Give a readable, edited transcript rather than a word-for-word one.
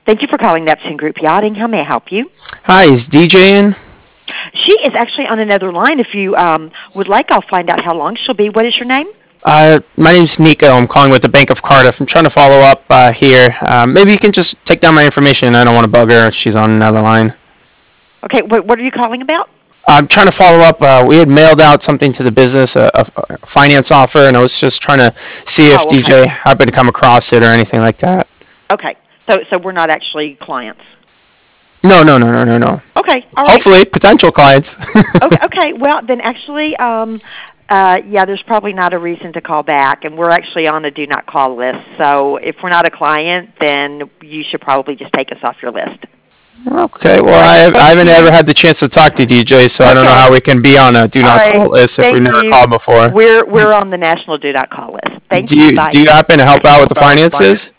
Thank you for calling Neptune Group Yachting. How may I help you? Hi, is DJ in? She is actually on another line. If you would like, I'll find out how long she'll be. What is your name? My name's Nico. I'm calling with the Bank of Cardiff. I'm trying to follow up here. Maybe you can just take down my information. I don't want to bug her. She's on another line. Okay, what are you calling about? I'm trying to follow up. We had mailed out something to the business, a finance offer, and I was just trying to see if okay. DJ happened to come across it or anything like that. Okay, so we're not actually clients. No. Okay, all right. Hopefully, potential clients. okay, well, then actually, there's probably not a reason to call back, and we're actually on a do not call list. So if we're not a client, then you should probably just take us off your list. Okay, well, I haven't ever had the chance to talk to DJ, so I don't know how we can be on a do not call list if we never called before. We're on the national do not call list. Thank you. Bye. Do you happen to help out with the finances?